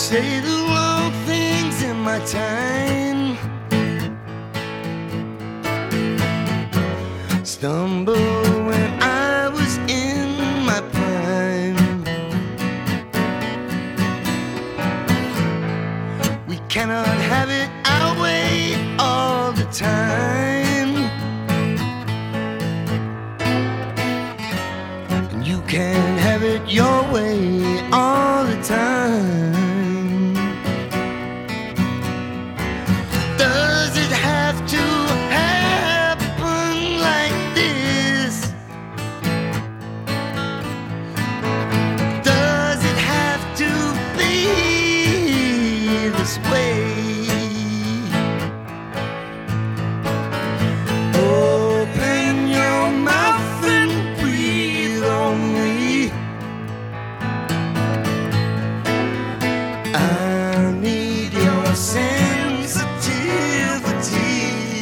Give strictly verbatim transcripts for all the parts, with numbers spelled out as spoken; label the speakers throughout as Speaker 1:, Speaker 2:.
Speaker 1: say the wrong things in my time, stumble when I was in my prime. We cannot have it our way all the time, and you can't have it your way all the time. Does it have to happen like this? Does it have to be this way? Open your mouth and breathe on me. I need your sensitivity.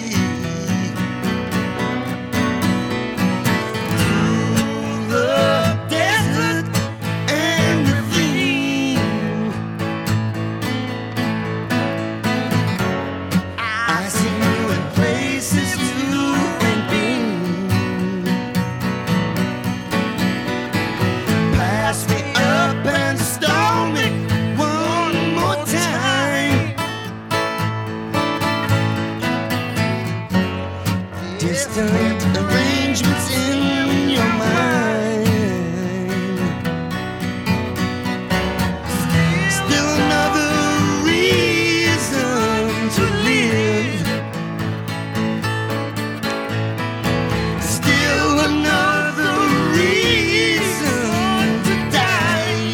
Speaker 1: Through the desert and the ravine, I see you in places you ain't been. Pass me up and stone me one more time. Distant arrangements in your mind. Still another reason to live. Still another reason to die.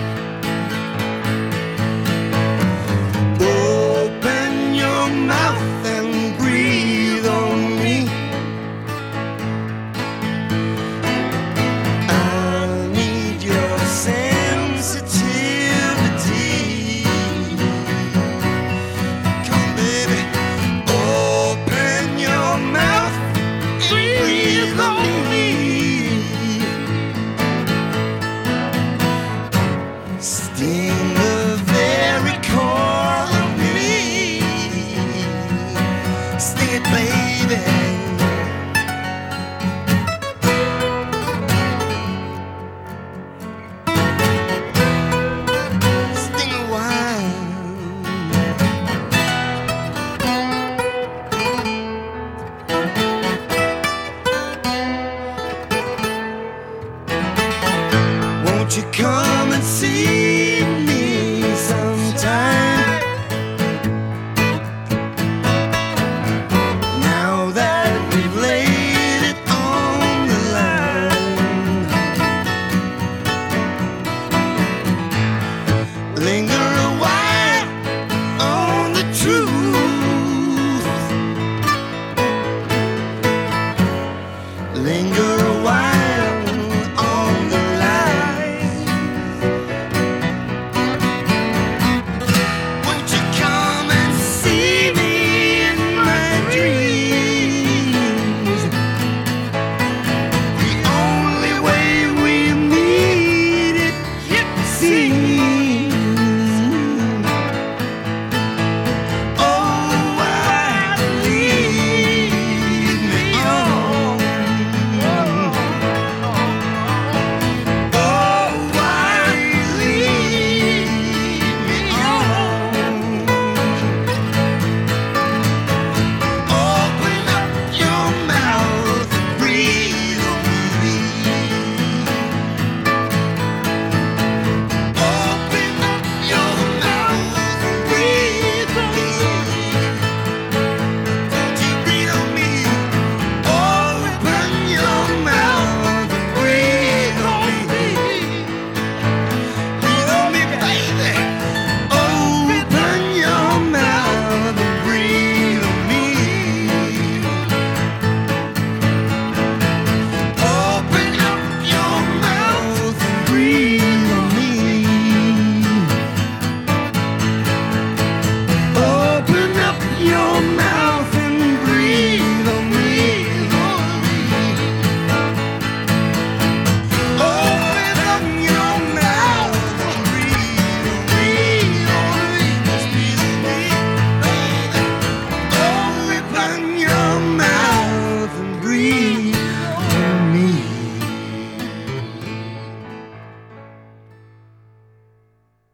Speaker 1: Open your mouth and breathe on me. I need your sensitivity. Come, baby, open your mouth and breathe on me. Sting the very core of me. Sting it, baby. Sting a while. Won't you come and see me sometime? Now that we've laid it on the line, linger a while on the truth. Linger